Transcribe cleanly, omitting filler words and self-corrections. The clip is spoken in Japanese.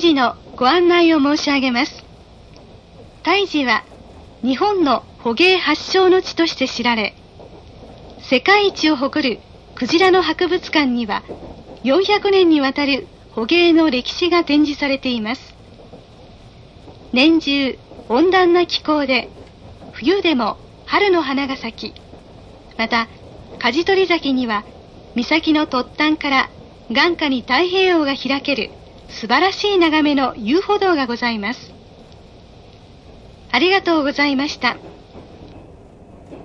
寺のご案内を申し上げます。太寺は日本の捕鯨発祥の地として知られ、世界一を誇るクジラの博物館には400年にわたる捕鯨の歴史が展示されています。年中温暖な気候で、冬でも春の花が咲き、また舵取崎には岬の突端から眼下に太平洋が開ける素晴らしい眺めの遊歩道がございます。ありがとうございました。